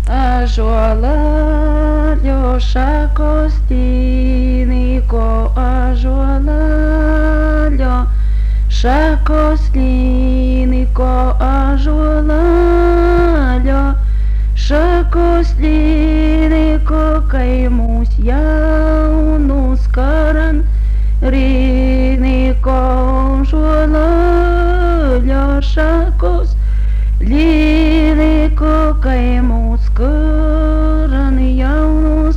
ąžuolalio šakos tynyko, ąžuolalio šakos tynyko, ąžuolalio šakos tynyko, kaimus jaunus karan riniko, ąžuolalio šakos Liniko kaimus karan jaunus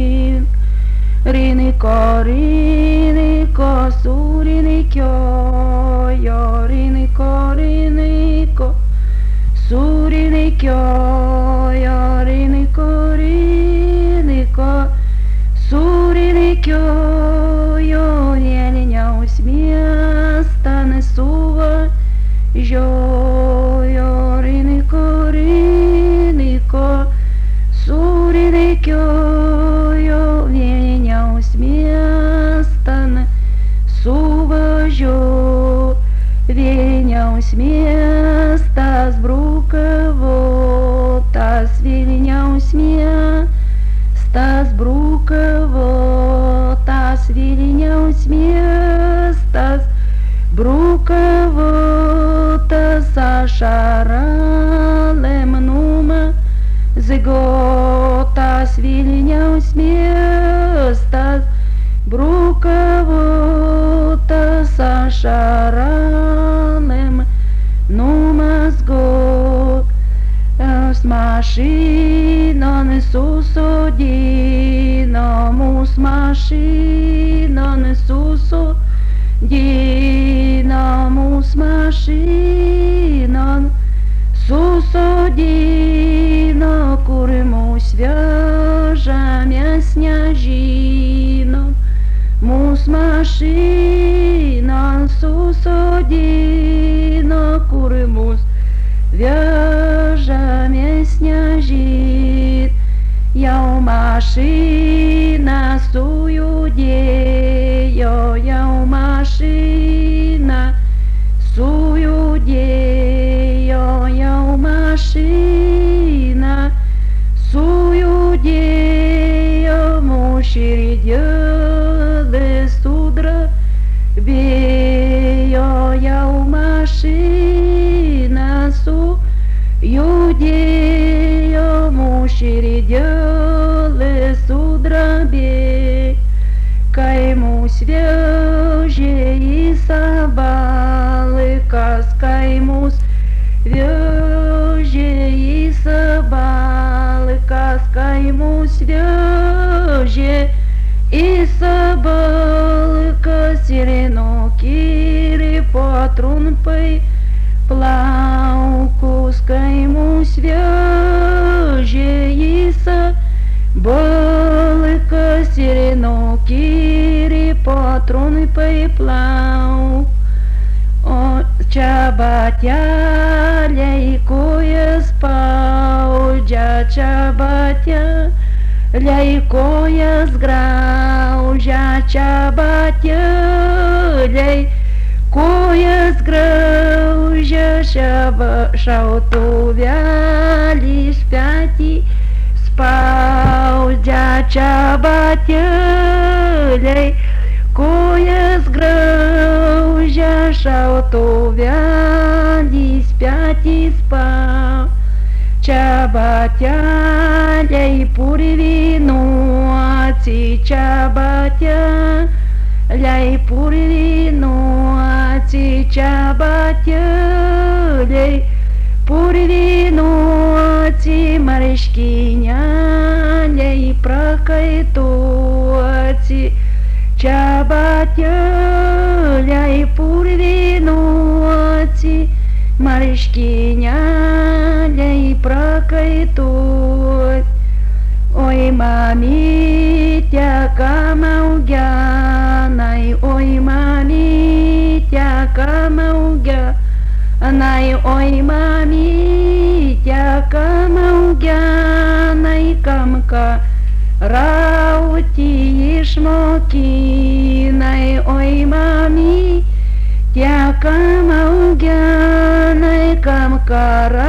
riniko, riniko surinikio, jo riniko, riniko surinikio, jo riniko, riniko surinikio, jo Vilniaus miestą nesuva žiojo riniko, riniko surinikiojo, Vilniaus miestan suvažiuojo, Vilniaus miestas brukavotas, Vilniaus miestas brukavotas, Vilniaus miestas brukavotas, ašaralėm numazgotas, Vilniaus miestas brukavotas, ašaralėm numazgotas, mašinon susodino, mūs mašinon susodino, mūs mašinon susodino, kur mūs veža, mes nežinom, mūs mašinon susodino, kur mūs veža, mes nežin, jau mašina sujudėjo, jau mašina sujudėjo, jau mašina sujudėjo, mūsų širdėlė sudrabėjo, jau mašina sujudėjo, mūsų širdėlė sudrabėjo, kai mus vežė į Sabalikas, kai mus vežė į Sabalikas, kai mus vežė į Sabalikas, ir nukirė po trumpai plaukus, kai mus vežė į Sabalikas, ir nukirė po trumpai plaukus. O čia bateliai kojas spaudžia, čia bateliai kojas graužia, čia bateliai kojas graužia, šautuvelį iš petį spaudžia, čia bateliai kojas graužia, šautuvelį iš petį spaudžia, čia bateliai purvinuoti, čia bateliai purvinuoti, čia bateliai purvinuoti, marškinėliai prakaituoti, čia bateliai purvinuoti, marškinėliai prakaituoti. Oi mamyte, kam augenai, oi mamyte, kam augenai, oi mamyte, kam augenai, kam rauti išmokinai, oi mamyte, kam augenai, kam